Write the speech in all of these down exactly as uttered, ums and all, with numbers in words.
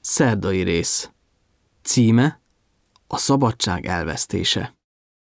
Szerdai rész. Címe: A szabadság elvesztése.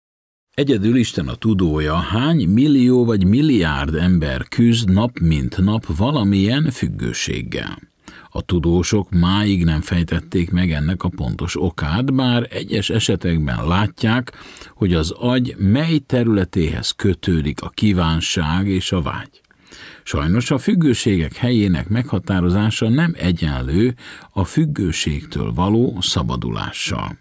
Egyedül Isten a tudója, hány millió vagy milliárd ember küzd nap mint nap valamilyen függőséggel. A tudósok máig nem fejtették meg ennek a pontos okát, bár egyes esetekben látják, hogy az agy mely területéhez kötődik a kívánság és a vágy. Sajnos a függőségek helyének meghatározása nem egyenlő a függőségtől való szabadulással.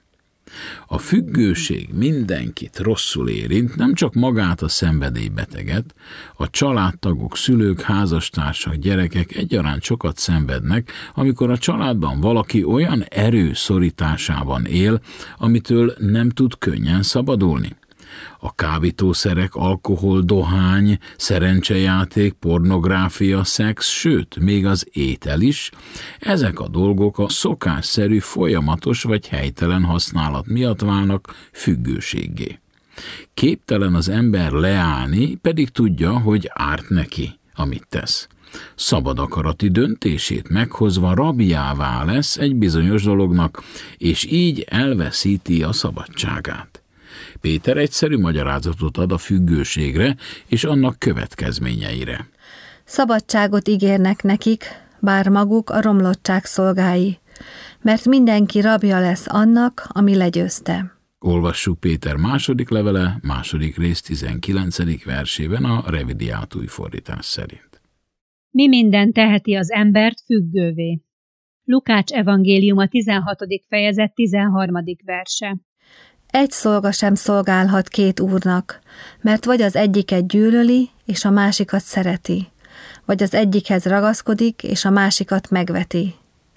A függőség mindenkit rosszul érint, nem csak magát a szenvedélybeteget, a családtagok, szülők, házastársak, gyerekek egyaránt sokat szenvednek, amikor a családban valaki olyan erő szorításában él, amitől nem tud könnyen szabadulni. A kábítószerek, alkohol, dohány, szerencsejáték, pornográfia, szex, sőt, még az étel is, ezek a dolgok a szokásszerű, folyamatos vagy helytelen használat miatt válnak függőséggé. Képtelen az ember leállni, pedig tudja, hogy árt neki, amit tesz. Szabad akarati döntését meghozva rabjává lesz egy bizonyos dolognak, és így elveszíti a szabadságát. Péter egyszerű magyarázatot ad a függőségre és annak következményeire. Szabadságot ígérnek nekik, bár maguk a romlottság szolgái, mert mindenki rabja lesz annak, ami legyőzte. Olvassuk Péter második levele, második rész tizenkilencedik versében a revidiált új fordítás szerint. Mi minden teheti az embert függővé? Lukács evangéliuma tizenhatodik fejezet tizenharmadik verse. Egy szolga sem szolgálhat két úrnak, mert vagy az egyiket gyűlöli, és a másikat szereti, vagy az egyikhez ragaszkodik, és a másikat megveti.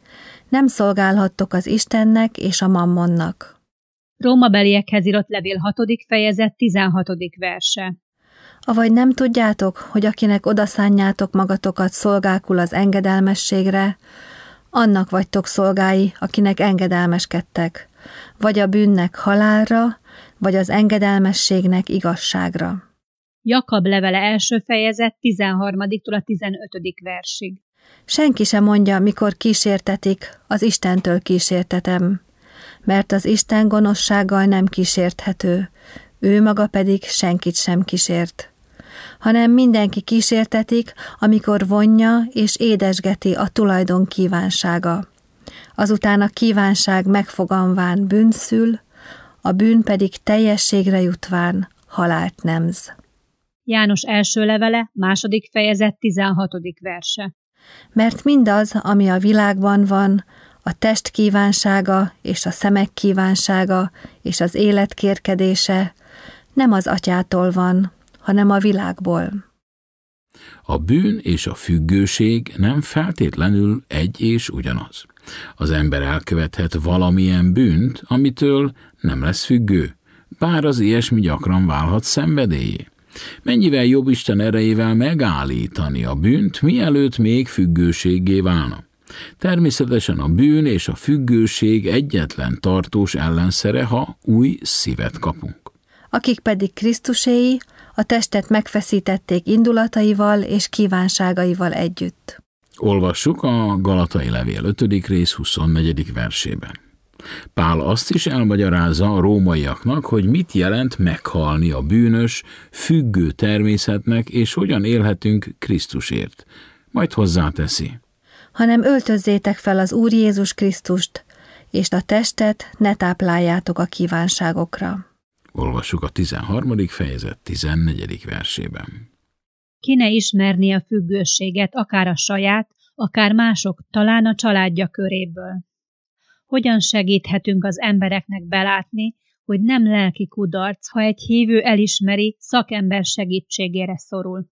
Nem szolgálhattok az Istennek és a mammonnak. Rómabeliekhez írott levél hatodik fejezet tizenhatodik verse. Avagy nem tudjátok, hogy akinek odaszánjátok magatokat szolgákul az engedelmességre, annak vagytok szolgái, akinek engedelmeskedtek, vagy a bűnnek halálra, vagy az engedelmességnek igazságra. Jakab levele első fejezet tizenharmadiktól a tizenötödik versig. Senki sem mondja, mikor kísértetik, az Istentől kísértetem, mert az Isten gonoszsággal nem kísérthető, ő maga pedig senkit sem kísért. Hanem mindenki kísértetik, amikor vonja és édesgeti a tulajdon kívánsága. Azután a kívánság megfoganván bűnt szül, a bűn pedig teljességre jutván halált nemz. János első levele, második fejezet tizenhatodik verse. Mert mindaz, ami a világban van, a test kívánsága és a szemek kívánsága és az élet kérkedése nem az atyától van, hanem a világból. A bűn és a függőség nem feltétlenül egy és ugyanaz. Az ember elkövethet valamilyen bűnt, amitől nem lesz függő, bár az ilyesmi gyakran válhat szenvedélyé. Mennyivel jobb Isten erejével megállítani a bűnt, mielőtt még függőséggé válna. Természetesen a bűn és a függőség egyetlen tartós ellenszere, ha új szívet kapunk. Akik pedig Krisztuséi, a testet megfeszítették indulataival és kívánságaival együtt. Olvassuk a Galatai levél ötödik rész huszonnegyedik versében. Pál azt is elmagyarázza a rómaiaknak, hogy mit jelent meghalni a bűnös, függő természetnek, és hogyan élhetünk Krisztusért. Majd hozzáteszi. Hanem öltözzétek fel az Úr Jézus Krisztust, és a testet ne tápláljátok a kívánságokra. Olvassuk a tizenharmadik fejezet tizennegyedik versében. Ki ne ismerné a függőséget, akár a saját, akár mások, talán a családja köréből. Hogyan segíthetünk az embereknek belátni, hogy nem lelki kudarc, ha egy hívő elismeri, szakember segítségére szorul?